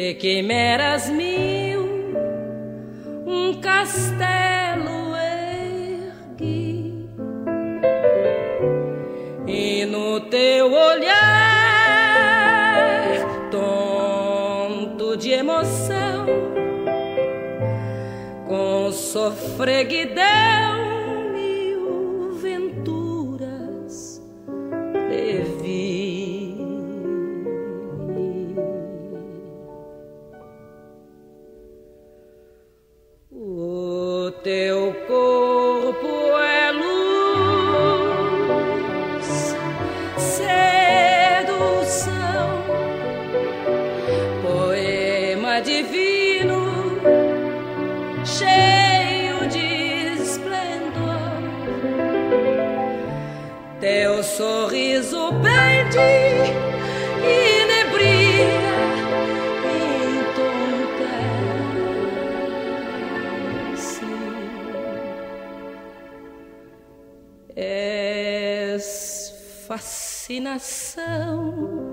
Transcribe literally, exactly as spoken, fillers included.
quimeras mil, um castelo ergui, e no teu olhar, tonto de emoção, com sofreguidão, mil venturas previ. O teu corpo é luz, sedução, poema divino, cheio de esplendor. Teu sorriso pede, inebria, és fascinação,